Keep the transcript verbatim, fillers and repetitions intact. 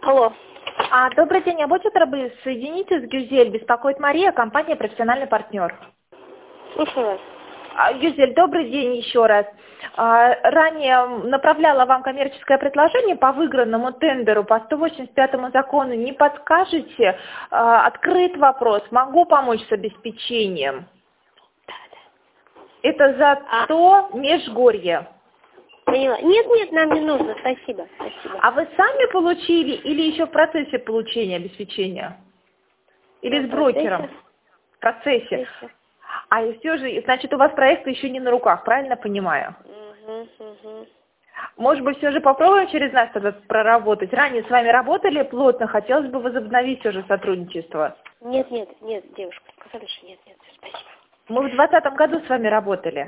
Алло. А, добрый день, я будете рабы соедините с Гюзель, беспокоит Мария, компания «Профессиональный партнер». Слушаю вас. А, Гюзель, добрый день еще раз. А, ранее направляла вам коммерческое предложение по выигранному тендеру по сто восемьдесят пятому закону. Не подскажете? А, открыт вопрос. Могу помочь с обеспечением? Это за сто Межгорье. Поняла. Нет, нет, нам не нужно. Спасибо. Спасибо. А вы сами получили или еще в процессе получения обеспечения? Или В с брокером? В процессе. процессе. А и все же, значит, у вас проект еще не на руках, правильно понимаю? Угу, угу. Может быть, все же попробуем через нас тогда проработать? Ранее с вами работали плотно, хотелось бы возобновить все же сотрудничество. Нет, нет, нет, девушка, сказали, что нет, нет, спасибо. Мы в двадцатом году с вами работали.